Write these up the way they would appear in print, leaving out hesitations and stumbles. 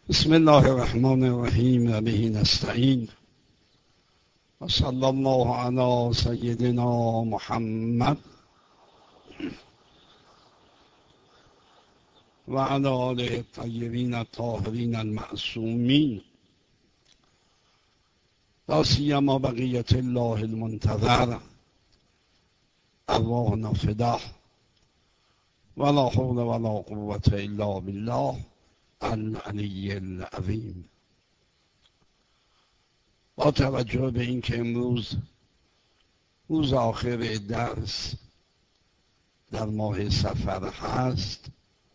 بسم الله الرحمن الرحیم و به نستعین و صلی الله علی سیدنا محمد و علی آله الطیبین الطاهرین المعصومین لا سیما بقیة الله المنتظر ارواحنا فداه ولا حول ولا قوة الا بالله العلی العظیم. با توجه به اینکه امروز روز آخر درس در ماه صفر هست،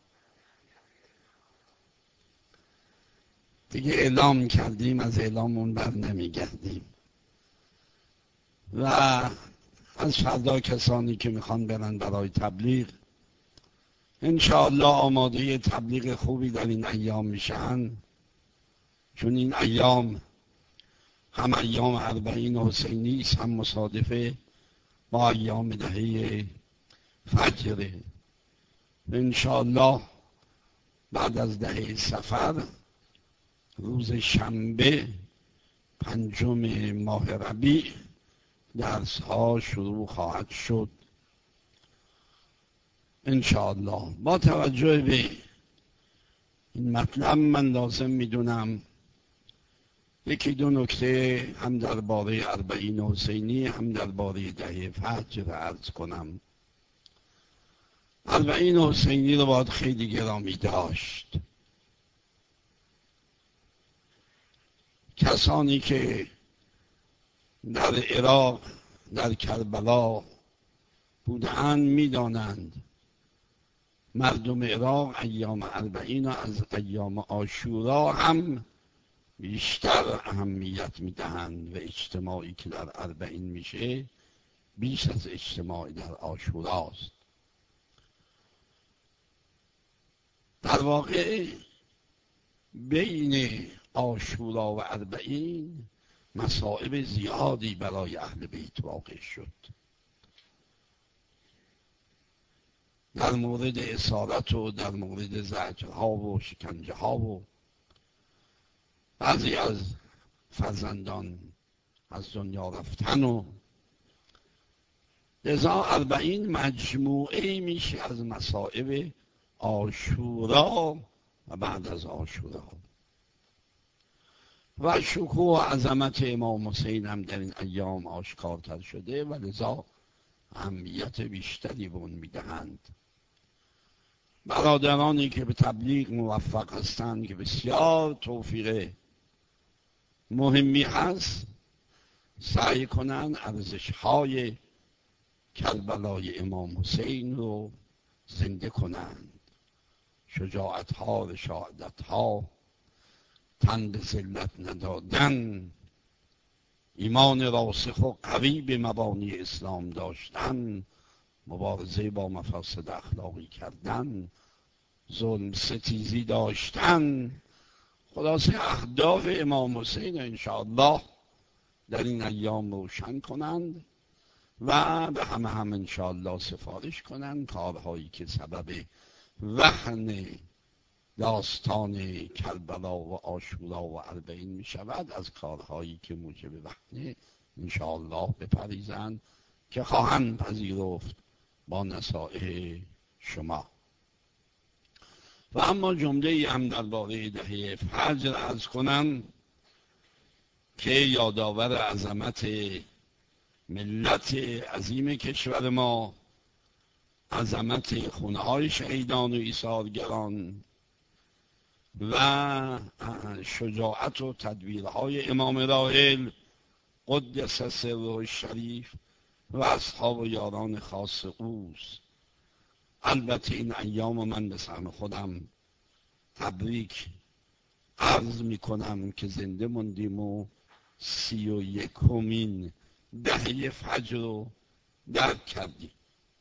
دیگه اعلام کردیم، از اعلامون بر نمیگردیم و از فردا کسانی که میخوان برن برای تبلیغ انشاءالله آماده تبلیغ خوبی در این ایام میشن، چون این ایام هم ایام 40 حسینی است، هم مصادفه با ایام دهه فجر. انشاءالله بعد از دهه صفر روز شنبه 5 ماه ربیع درس ها شروع خواهد شد انشاءالله. با توجه به این مطلب من لازم میدونم یکی دو نکته هم درباره 40 حسینی هم درباره دهه فجر عرض کنم. 40 حسینی رو باید خیلی گرامی داشت. کسانی که در عراق در کربلا بودند میدانند مردم عراق ایام 40 از ایام عاشورا هم بیشتر اهمیت میدهند و اجتماعی که در 40 میشه بیش از اجتماعی در عاشوراست. در واقع بین عاشورا و 40 مصائب زیادی برای اهل بیت واقع شد. در مورد اسارت و در مورد زجرها و شکنجه ها و بعضی از فرزندان از دنیا رفتن و لذا 40 مجموعه میشه از مصائب عاشورا و بعد از عاشورا و شکوه و عظمت امام حسین هم در این ایام آشکارتر شده و لذا اهمیت بیشتری به اون میدهند. برادرانی که به تبلیغ موفق هستند که بسیار توفیق مهمی هست، سعی کنند ارزش‌های کربلای امام حسین رو زنده کنند. شجاعت‌ها، رشادت‌ها، تن به ذلت ندادن، ایمان راسخ و قوی به مبانی اسلام داشتن، مبارزه با مفاسد اخلاقی کردن، ظلم ستیزی داشتن، خلاصه اهداف امام حسین انشاءالله در این ایام روشن کنند و به همه هم انشاءالله سفارش کنند کارهایی که سبب وهن داستان کربلا و عاشورا و 40 می شود از کارهایی که موجب وهن انشاءالله بپریزند که خواهند پذیرفت با نصائح شما. و اما جمله هم درباره دهه فجر عرض کنم که یادآور عظمت ملت عظیم کشور ما، عظمت خونه‌های شهیدان و ایثارگران و شجاعت و تدبیرهای امام راحل قدس سره الشریف و اصحاب و یاران خاص اوست. البته این ایام من به سهم خودم تبریک عرض می کنم که زنده موندیم و 31مین دهه فجر رو درک کردیم.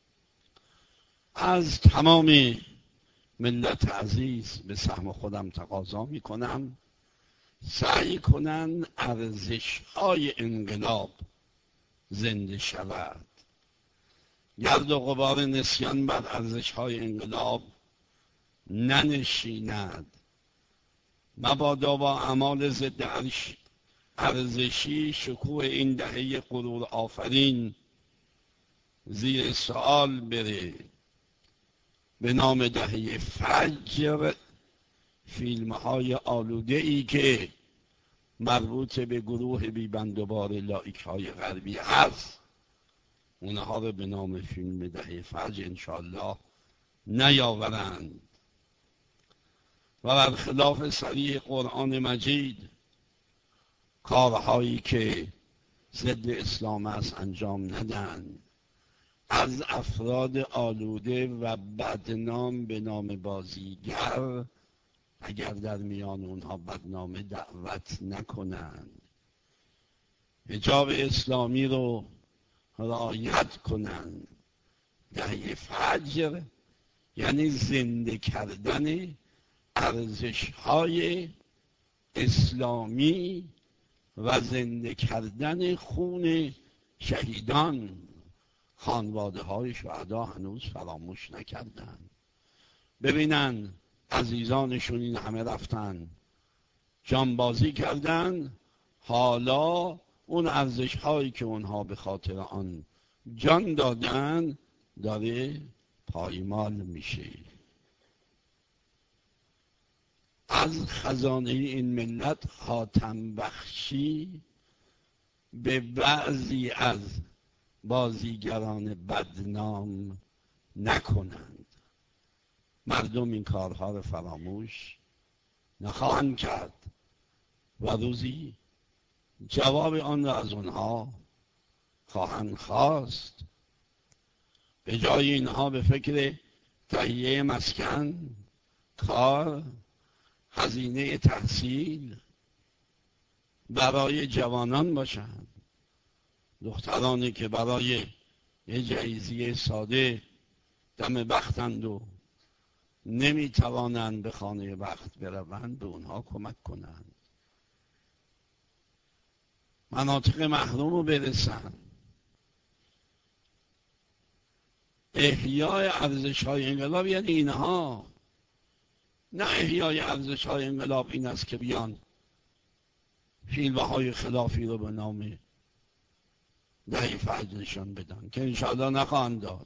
از تمام ملت عزیز به سهم خودم تقاضا می کنم سعی کنن ارزش‌های انقلاب زنده شود. گرد و غبار نسیان بر ارزش‌های انقلاب ننشیند. مبادا با اعمال ضد ارزشی شکوه این دهه غرور آفرین زیر سوال بره. به نام دهه فجر فیلم های آلوده ای که مربوط به گروه بیبندوبار لایک های غربی هست، اونها رو به نام فیلم دهه فجر انشاءالله نیاورند و برخلاف صریح قرآن مجید کارهایی که ضد اسلام است انجام ندن. از افراد آلوده و بدنام به نام بازیگر اگر در میان اونها بدنامه دعوت نکنند، حجاب اسلامی رو رعایت کنند. دهه فجر یعنی زنده کردن ارزش‌های اسلامی و زنده کردن خون شهیدان. خانواده های شهدا هنوز فراموش نکردن. ببینن عزیزانشون این همه رفتن جانبازی کردن، حالا اون ارزش هایی که اونها به خاطر آن جان دادن داره پایمال میشه. از خزانه این ملت خاتم بخشی به بعضی از بازیگران بدنام نکنند. مردم این کارها رو فراموش نخواهند کرد و روزی جواب آن را از اونها خواهند خواست. به جای اینها به فکر تهیه مسکن، کار، هزینه تحصیل برای جوانان باشند. دخترانی که برای یه جهیزیه ساده دم بختند و نمیتوانند به خانه بخت بروند، به اونها کمک کنند. مناطق محروم رو برسند. احیای ارزش‌های انقلاب یعنی اینها، نه احیای ارزش‌های انقلاب این است که بیان فیلم‌های خلافی رو به نام دهه فجر نشان بدن که انشاءالله نخواهند داد.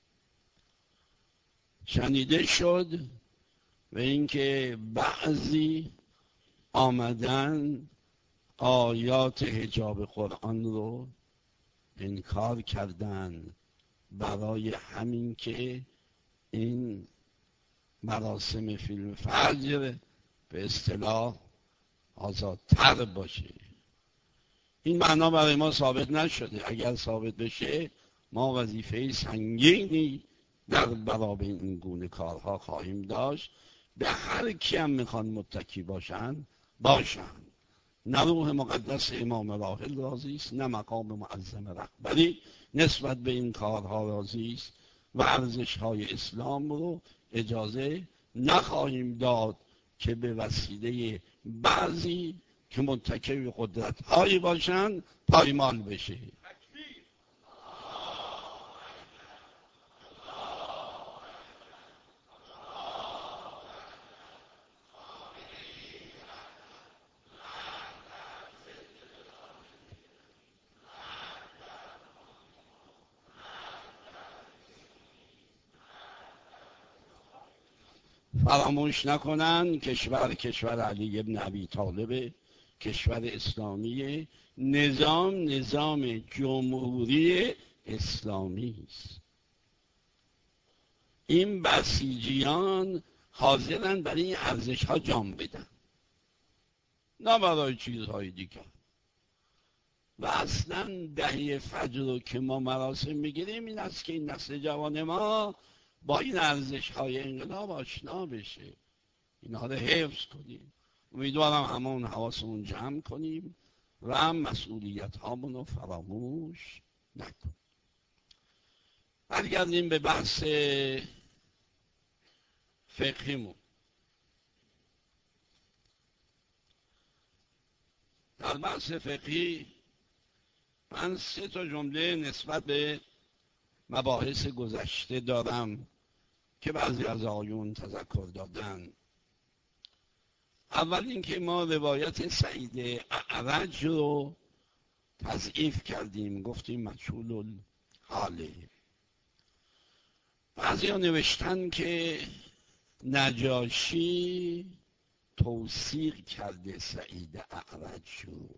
شنیده شد و اینکه بعضی آمدن آیات حجاب قرآن رو انکار کردن برای همین که این مراسم فیلم فجر به اصطلاح آزادتر باشه. این معنا برای ما ثابت نشده. اگر ثابت بشه ما وظیفه سنگینی در برابر این گونه کارها خواهیم داشت. به هر کی هم میخوان متکی باشن نه روح مقدس امام راحل راضی است، نه مقام معظم رهبری نسبت به این کارها راضی است و ارزش‌های اسلام رو اجازه نخواهیم داد که به وسیله بعضی که متکی به قدرت‌هایی باشند پایمال بشه. فراموش نکنن کشور علی بن ابی طالب، کشور اسلامی، نظام جمهوری اسلامی است. این بسیجیان حاضرن برای این ارزش ها جان بدن، نه برای چیزهای دیگر. و اصلا دهه فجر رو که ما مراسم میگیریم این است که این نسل جوان ما با این ارزش های انقلاب آشنا بشه، اینها رو حفظ کنیم. امیدوارم همون حواسمون جمع کنیم و هم مسئولیت هامون رو فراموش نکنیم. برگردیم به بحث فقهیمون. در بحث فقهی من 3 جمله نسبت به مباحث گذشته دارم که بعضی از آقایون تذکر دادن. اول اینکه ما روایت سعید اعرج رو تضعیف کردیم، گفتیم مجهول الحاله. بعضی ها نوشتن که نجاشی توثیق کرده سعید اعرج رو،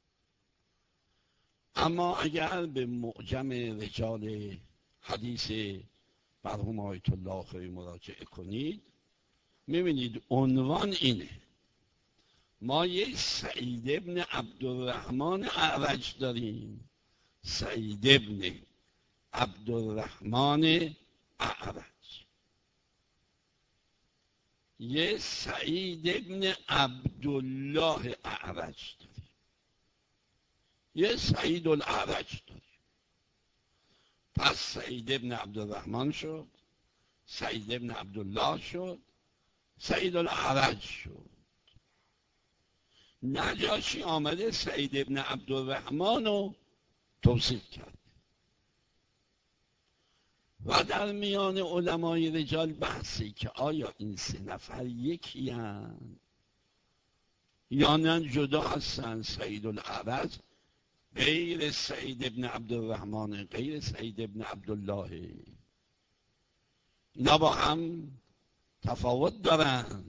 اما اگر به معجم رجال حدیث مرحوم آیت الله خیری مراجعه کنید میبینید عنوان اینه: ما یک سعید ابن عبدالرحمن اعرج داریم، سعید ابن عبدالرحمن اعرج، یه سعید ابن عبدالله اعرج داریم، یه سعید الاعرج داریم. پس سعید ابن عبدالرحمن شد، سعید ابن عبدالله شد، سعید الاعرج شد. نجاشی آمده سعید ابن عبدالرحمن رو توصیف کرد و در میان علمای رجال بحثی که آیا این سه نفر یکی هستند یا نه جدا هستند. سعید الاعرج غیر سعید ابن عبدالرحمن، غیر سعید ابن عبدالله، اینا با هم تفاوت دارن.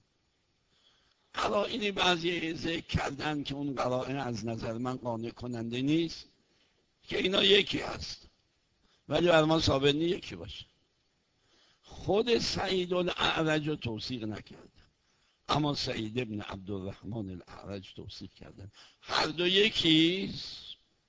قرائنی بعضی ذکر کردن که اون قرائن از نظر من قانع کننده نیست که اینا یکی هست، ولی بر ما ثابت نیست یکی باشه. خود سعید الاعرج رو توثیق نکردن، اما سعید ابن عبدالرحمن الاعرج توصیف کردن. هر دو یکیست.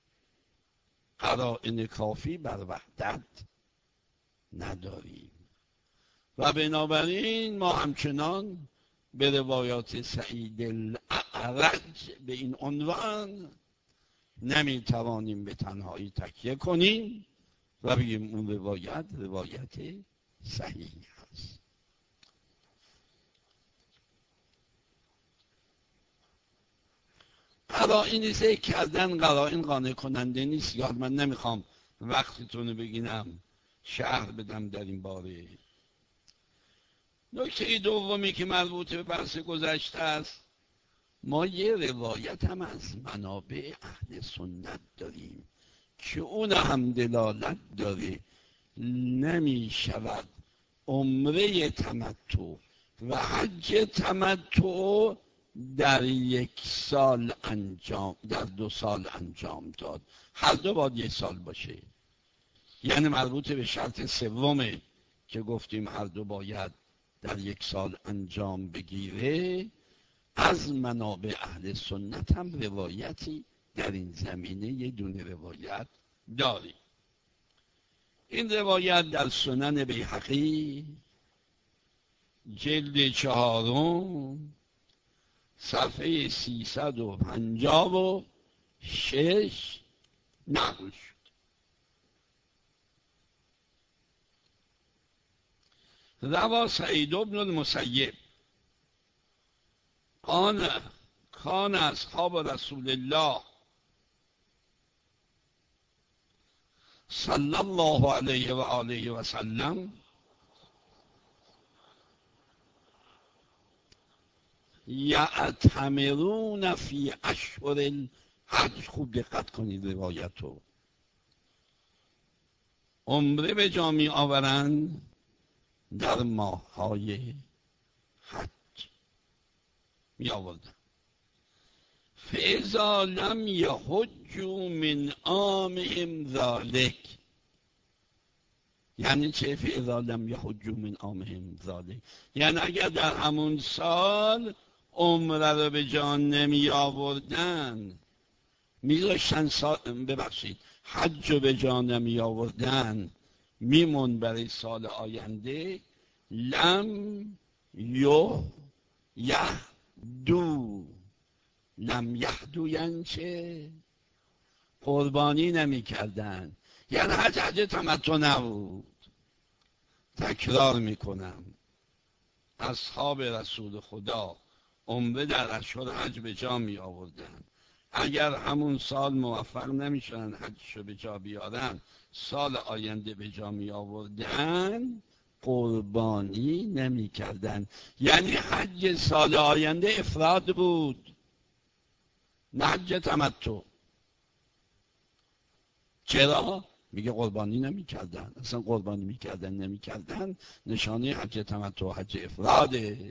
قرائن کافی بر وحدت نداریم و بنابراین ما همچنان به روایات سعید الاعرج به این عنوان نمیتوانیم به تنهایی تکیه کنیم و بگیم اون روایت صحیح است. قرائنی ذکر کردن، قرائن قانع کننده نیست. یاد من نمیخوام وقتتون رو بگیرم شرح بدم در این باره. نکته دومی که مربوط به بحث گذشته است، ما یه روایت هم از منابع اهل سنت داریم که اون هم دلالت داره نمی شود عمره تمتع و حج تمتع در 1 سال انجام، در 2 سال انجام داد. هر دو باید 1 سال باشه. یعنی مربوط به شرط سومه که گفتیم هر دو باید در 1 سال انجام بگیره. از منابع اهل سنت هم روایتی در این زمینه یه دونه روایت داریم. این روایت در سنن بیهقی جلد 4 صفحه 356 نقل شد. روى سعید بن المسیب کان اصحاب رسول الله صلی الله علیه و آله و سلم یعتمرون فی اشهر الحج. خوب دقت کنید روایتو. عمره به جا می آورند در ماه‌های حج می آوردن. فاذا لم یحجوا من عامهم ذلک، یعنی چه؟ فاذا لم یحجوا من عامهم ذلک یعنی اگر در همون سال عمره رو به جا نمی آوردن، میذاشتن حج رو به جا نمی آوردن، میمون برای سال آینده. لم یهدو یعنی چه؟ قربانی نمی کردن، یعنی حج تمتع نبود. تکرار میکنم، اصحاب رسول خدا عمره در اشهر حج به جا می آوردن. اگر همون سال موفق نمیشن حجشو به جا بیارن، سال آینده به جا می آوردن، قربانی نمی کردن. یعنی حج سال آینده افراد بود، نه حج تمتع. چرا؟ میگه قربانی نمی کردن. اصلا قربانی می کردن نمی کردن نشانه حج تمتع و حج افراده.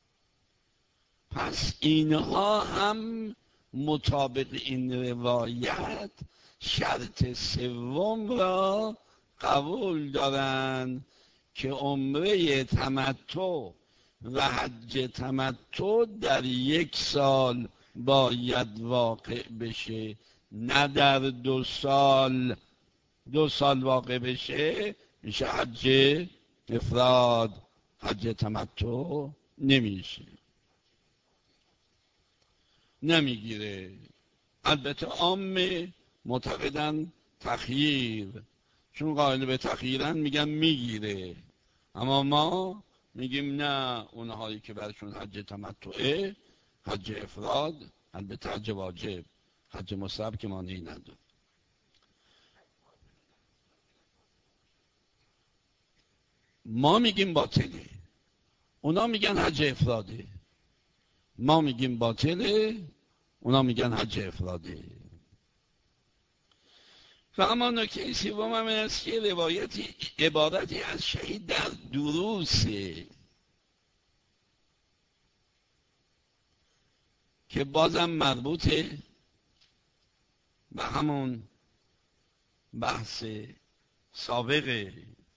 پس اینها هم مطابق این روایت شرط سوم را قبول دارن که عمره تمتع و حج تمتع در یک سال باید واقع بشه، نه در 2 سال. 2 سال واقع بشه میشه حج افراد، حج تمتع نمیشه، نمیگیره. البته عامه معتقدن تخییر، چون قائل به تخییرن میگن میگیره، اما ما میگیم نه، اونهایی که برشون حج تمتعه، حج افراد، البته حج واجب، حج مستحب که مانعی نداره. ما میگیم باطله، اونا میگن حج افراده. ما میگیم باطله، اونا میگن حج افراده. و اما نکته سوم هم است که روایتی عبارتی از شهید در دروسه که بازم مربوطه به همون بحث سابقه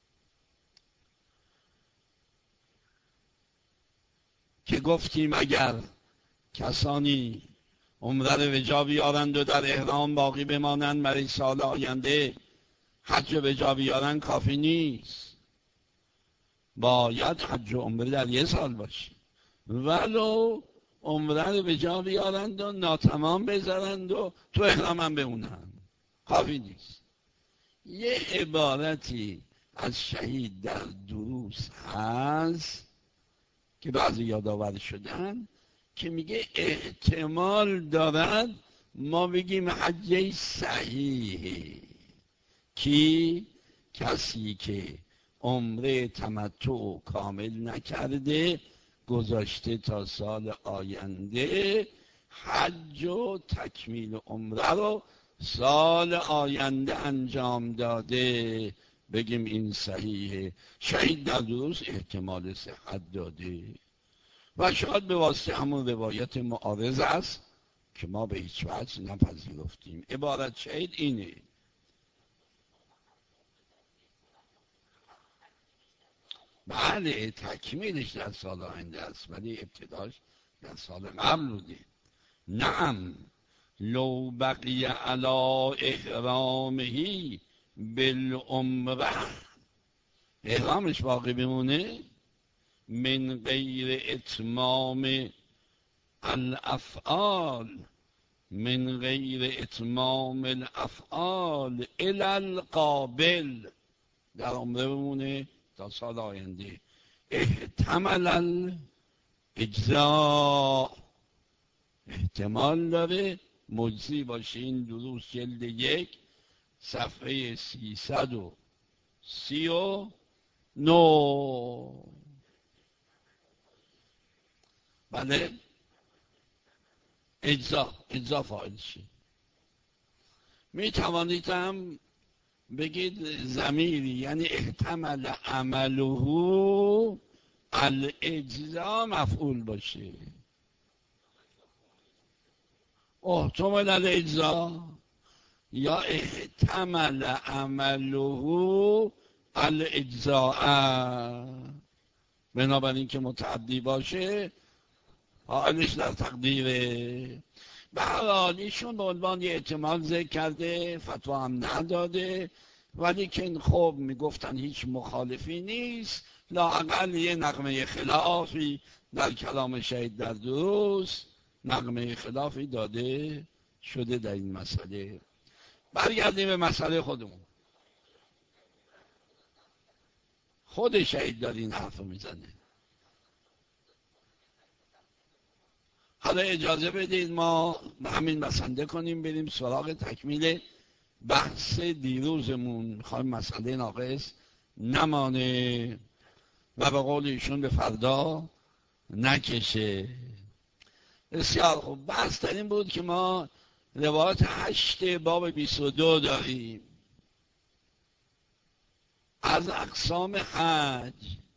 که گفتیم اگر کسانی عمره رو به جا بیارند و در احرام باقی بمانند برای سال آینده حج رو به جا بیارند کافی نیست، باید حج و عمره در 1 سال باشه. ولو عمره رو به جا بیارند و ناتمام بذارند و تو احرام هم بمونند، کافی نیست. یه عبارتی از شهید در دروس هست که بعضی یادآور شدن که میگه احتمال دارد ما بگیم حج صحیحه، کی؟ کسی که عمره تمتع کامل نکرده گذاشته تا سال آینده، حج و تکمیل عمره رو سال آینده انجام داده، بگیم این صحیحه. شهید در دروس احتمال صحت داده و شاید به واسطه همون روایت معارض است که ما به هیچ وجه نپذیرفتیم. عبارت شهید اینه: بله تکمیلش در سال آینده است ولی ابتداش در سال قبل بوده. نعم لو بقی علی احرامه بالعمره، احرامش باقی بمونه، من غیر اتمام الافعال، من غیر اتمام الافعال الی القابل، در عمره بمونه تا سال آینده، احتمال الاجزاء، احتمال داره مجزی باشه. این دروس جلد 1 صفحه 339. بله اجزا فاعل شی. می توانید هم بگید ضمیری، یعنی احتمل عمله الاجزا مفعول باشه. احتمل الاجزا یا احتمل عمله الاجزاء، بنابراین که متعدی باشه حالش در تقدیره. به هر حال ایشون به عنوان یه احتمال ذکر کرده، فتوا هم نداده، ولی که خب میگفتن هیچ مخالفی نیست، لااقل یه نغمه خلافی در کلام شهید در دروس، نغمه خلافی داده شده در این مسئله. برگردیم به مسئله خودمون. خود شهید داره این حرف رو میزنه. حالا اجازه بدید ما همین بسنده کنیم بریم سراغ تکمیل بحث دیروزمون، میخوایم مسئله ناقص نمانه. و به قول ایشون به فردا نکشه. بسیار خوب. بحث در این بود که ما روایت 8 باب 22 داریم از اقسام حج.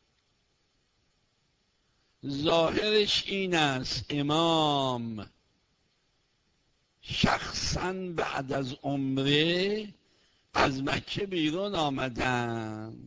ظاهرش این است امام شخصا بعد از عمره از مکه بیرون آمدن،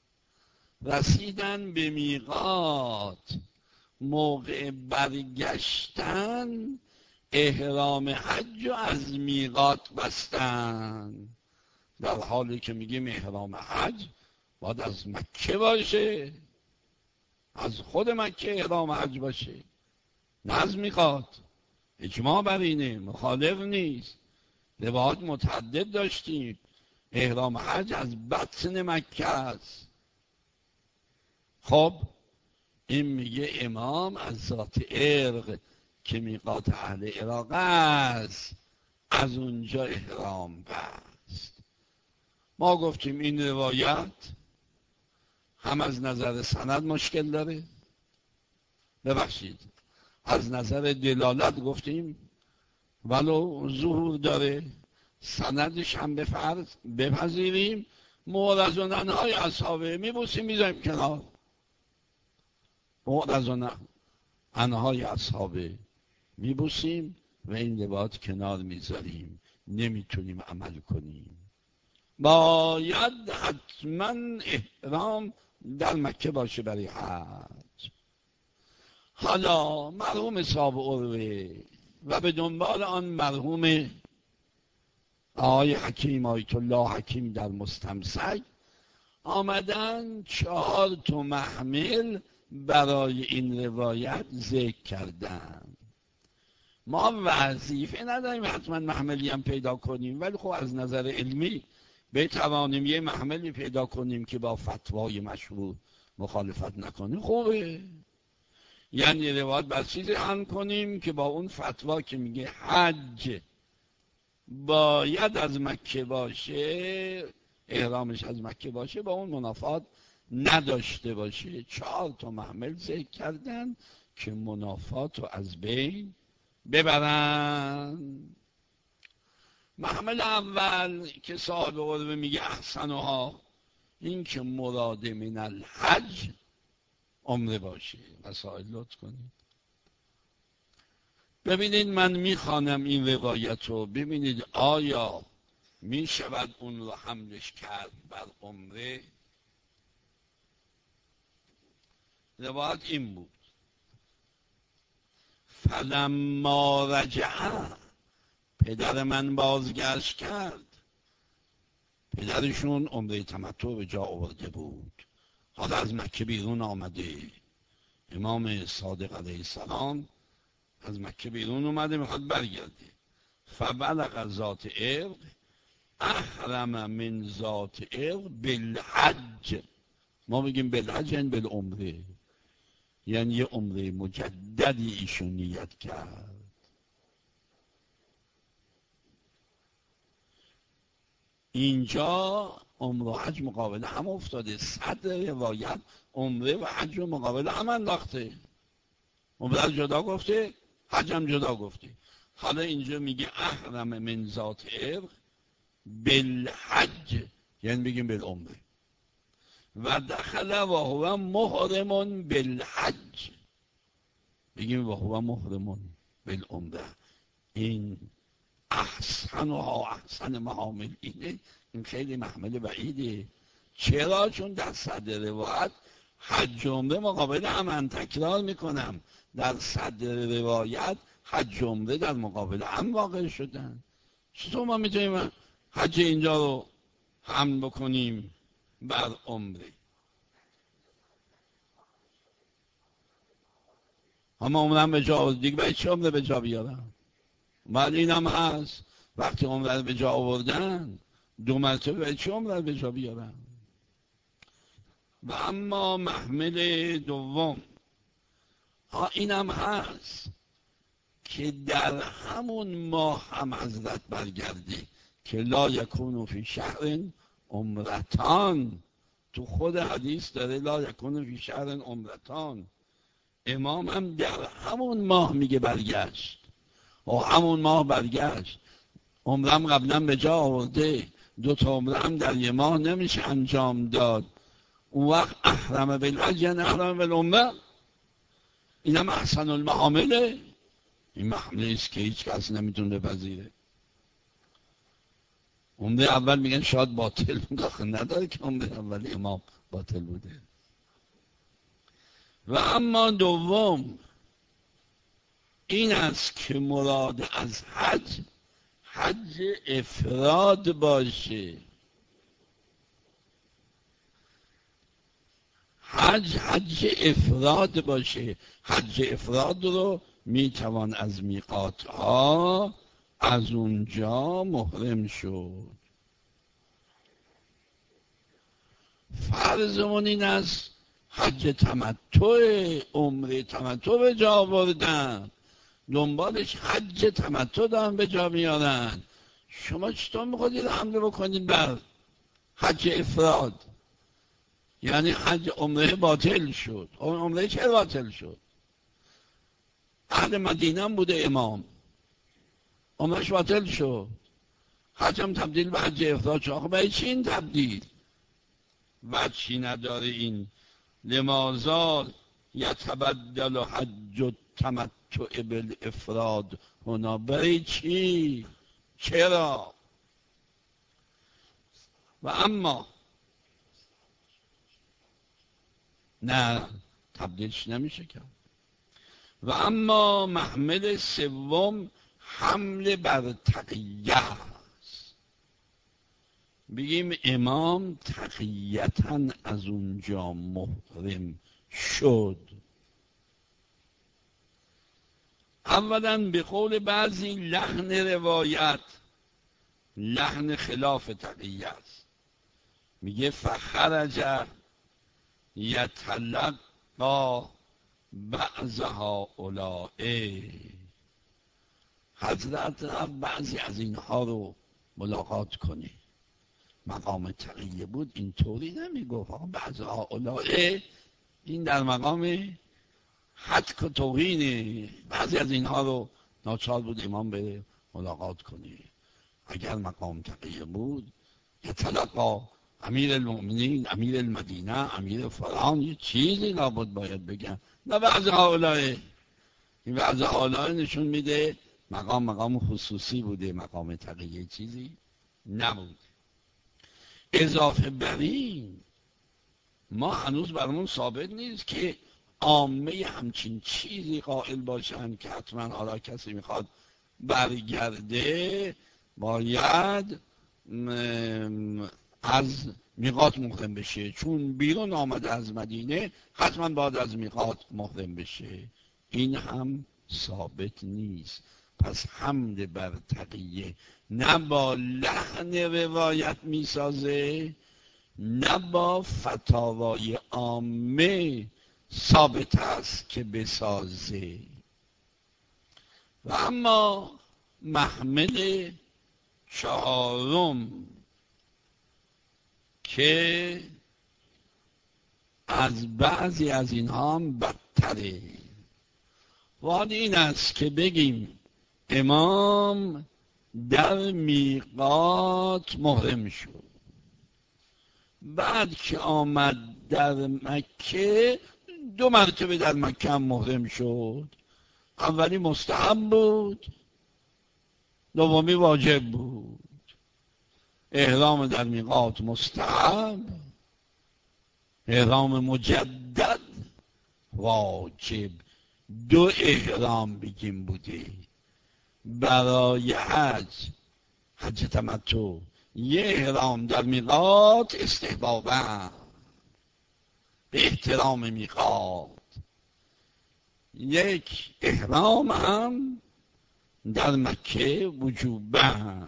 رسیدن به میقات، موقع برگشتن احرام حج رو از میقات بستن، در حالی که میگیم احرام حج باید از مکه باشه، از خود مکه احرام حج باشه، نه از میقات. اجماع بر اینه، مخالف نیست. روایات متعدد داشتیم. احرام حج از بطن مکه است. خب این میگه امام از ذات ارق که میقات اهل عراق است از اونجا احرام بست. ما گفتیم این روایت هم از نظر سند مشکل داره، ببخشید از نظر دلالت گفتیم ولو ظهور داره، سندش هم بپذیریم، معرض و ننهای اصحابه میبوسیم میذاریم کنار، معرض و ننهای اصحابه میبوسیم و این روایت کنار میذاریم، نمیتونیم عمل کنیم. باید حتما احرام در مکه باشه برای حج. حالا مرحوم صاحب عروه و به دنبال آن مرحوم آقای حکیم آیت الله حکیم در مستمسک آمدن 4 محمل برای این روایت ذکر کردن. ما وظیفه نداریم حتما محملی هم پیدا کنیم، ولی خب از نظر علمی بتوانیم یه محملی پیدا کنیم که با فتوای مشهور مخالفت نکنه خوبه. یعنی روایت بر چیزی حمل کنیم که با اون فتوا که میگه حج باید از مکه باشه، احرامش از مکه باشه، با اون منافات نداشته باشه. 4 محمل ذکر کردن که منافات رو از بین ببرن. محمل اول که صاحب قربه میگه احسنها، این که مراد من الحج عمره باشه. مسائل لطف کنید ببینید، من میخوانم این روایت رو، ببینید آیا میشود اون رو حملش کرد بر عمره. روایت این بود: فلما رجع، پدر من بازگشت کرد. پدرشون عمره تمتع به جا آورده بود، حالا از مکه بیرون آمده. امام صادق علیه السلام از مکه بیرون اومده، میخواد برگرده. فبلغ ذات ارق، احرم من ذات ارق بالحج. ما میگیم بالحج یعنی بالعمره، یعنی یه عمره مجددی ایشون نیت کرد. اینجا عمره و حج مقابل هم افتاده. صدر روایت عمره و حج رو مقابل هم انداخته، عمره رو جدا گفته، حج هم جدا گفته. حالا اینجا میگه احرم من ذات ارق بالحج، یعنی بگیم بالعمره. و دخل و هو محرم بالحج، بگیم و هو محرم بالعمره. این احسن محامل اینه. این خیلی محمل بعیده. چرا؟ چون در صدر روایت حج عمره مقابل هم تکرار میکنم، در صدر روایت حج عمره در مقابل هم واقع شدن. چطور ما میتونیم حج اینجا رو حمل بکنیم بر عمره؟ اما عمره به جا دیگه باید چه عمره به جا بیارم؟ ولی این هم هست وقتی عمره رو به جا آوردن 2 مرتبه باید چه عمره رو به جا بیارن. و اما محمل دوم این هم هست که در همون ماه هم حضرت برگرده که لا یکون فی شهر عمرتان تو خود حدیث داره لا یکون فی شهر عمرتان. امام هم در همون ماه میگه برگشت و همون ماه برگشت. عمرم قبلا به جا آورده، 2 عمره هم در یه ماه نمیشه انجام داد. اون وقت احرم بالحج یعنی احرم بالعمره. این هم احسن المعامله. این معامله است که هیچ کس نمیتونه بپذیره. عمره اول میگن شاید باطل بود، نداره که عمره اول امام باطل بوده. و اما دوم این است که مراد از حج حج افراد باشه. حج افراد باشه. حج افراد رو میتوان از میقات ها از اونجا محرم شد. فرضمون این است حج تمتع، عمره تمتع به جا آوردن، دنبالش حج تمتع دارن به جا میارن. شما چطور میخواید حمله بکنید بر حج افراد؟ یعنی حج عمره باطل شد. عمره چه باطل شد؟ اهل مدینه هم بوده امام، عمرش باطل شد، حج هم تبدیل به حج افراد شد. آخه برای چی این تبدیل؟ وجهی نداره این. لماذا یتبدل حج التمتع بالافراد هنا؟ برای چی؟ چرا؟ و اما نه، تبدیلش نمیشه کرد. و اما محمل سوم حمله بر تقیه است. بگیم امام تقییتا از اونجا محرم شد. اولا به قول بعضی لحن روایت لحن خلاف تقیه است. میگه فخرج یتلقا بعض هؤلاء. حضرت بعضی از اینها رو ملاقات کنه. مقام تقیه بود اینطوری نمیگفت بعض هؤلاء. این در مقام حتک و توهینه. بعضی از اینها رو ناچار بود امام به ملاقات کنه. اگر مقام تقیه بود یتلقا امیر المؤمنین، امیر المدینه، امیر فلان، یه چیزی لابد باید بگن، نه بعض هؤلاء. این بعض هؤلاء نشون میده مقام خصوصی بوده، مقام تقیه چیزی نبود. اضافه بر این ما هنوز برامون ثابت نیست که عامه همچین چیزی قائل باشن که حتما حالا کسی میخواد برگرده باید از میقات محرم بشه، چون بیرون آمده از مدینه حتما باید از میقات محرم بشه. این هم ثابت نیست. پس حمل بر تقیه نه با لحن روایت میسازه نه با فتاوای عامه ثابت است که بسازه. و اما محمل چهارم که از بعضی از اینها هم بدتره واد این است که بگیم امام در میقات محرم شد، بعد که آمد در مکه 2 مرتبه در مکه هم محرم شد. اولی مستحب بود، دومی واجب بود. احرام در میقات مستحب، احرام مجدد واجب. 2 احرام بگیم بوده برای حج تمتع. یه احرام در میقات استحبابا به احترام میقات، یک احرام هم در مکه وجوبا.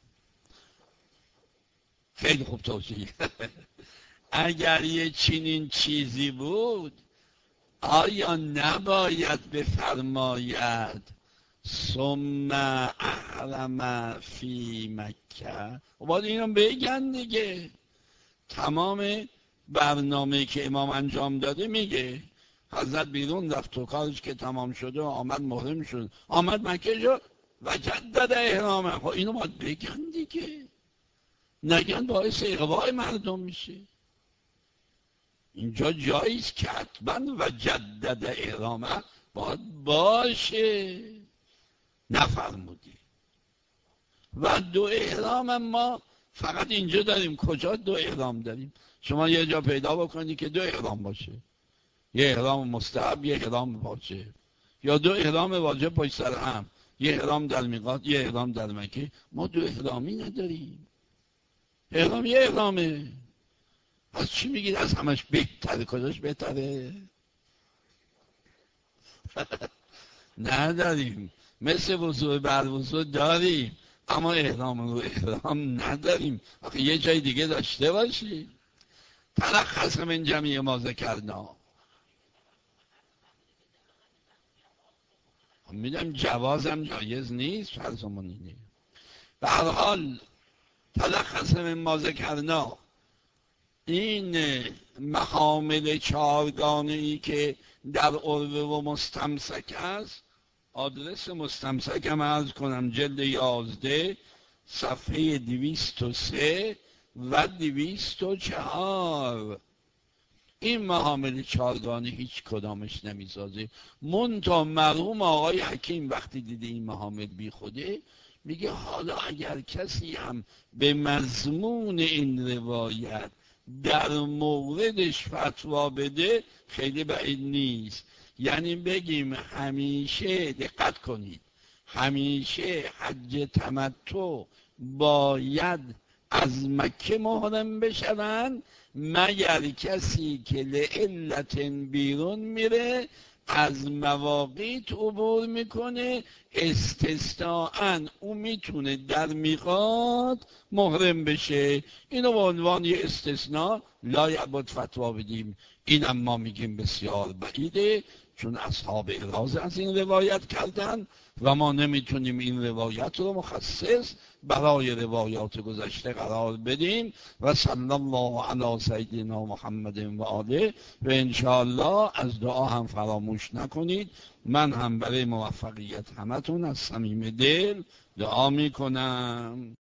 خیلی خوب توضیح. اگر یه چنین چیزی بود آیا نباید بفرماید ثم احرم فی مکه؟ و باید اینو بگن دیگه. تمام برنامه که امام انجام داده میگه حضرت بیرون رفت و کارش که تمام شده و آمد محرم شد، آمد مکه شد و جدد احرامه. خب اینو باید بگن دیگه، نگن باعث اغواء مردم میشه. اینجا جاییست که حتما و جدد احرامه باید باشه، نفرمودی. و دو احرام ما فقط اینجا داریم. کجا دو احرام داریم؟ شما یه جا پیدا بکنی که دو احرام باشه، یه احرام مستحب، یه احرام واجب، یا دو احرام واجب پشت سر هم، یه احرام در میقات، یه احرام در مکه. ما دو احرامی نداریم. احرام یه احرامه. از چی میگید از همش بهتره؟ کجاش بهتره؟ نداریم. مثل وضوء بر وضوء داریم، اما احرام رو احرام نداریم. آخه یه جای دیگه داشته باشی. تلخص من جمعی ما ذکرنا. میدم جوازم جایز نیست، فرضمون اینه. به هر حال تلخص من ما ذکرنا، این محامل چهارگانه‌ای که در عروه و مستمسک است، آدرس مستمسک هم عرض کنم، جلد 11 صفحه 203 و 204. این محامل چهارگانه هیچ کدامش نمیسازه. منتها مرحوم آقای حکیم وقتی دیده این محامل بی خوده، میگه حالا اگر کسی هم به مضمون این روایت در موردش فتوا بده خیلی بعید نیست. یعنی بگیم همیشه، دقت کنید، همیشه حج تمتع باید از مکه محرم بشوند، مگر کسی که لعلت بیرون میره از مواقیت عبور میکنه، استثناءً او میتونه در میقات محرم بشه. اینو به عنوان یه استثناء لایعبد فتوا بدیم. اینم ما میگیم بسیار بعیده، چون اصحاب اراده از این روایت کردن و ما نمیتونیم این روایت رو مخصص برای روایات گذشته قرار بدیم. و صلی الله علی سیدنا محمد و آله. و انشاءالله از دعا هم فراموش نکنید. من هم برای موفقیت همتون از صمیم دل دعا میکنم.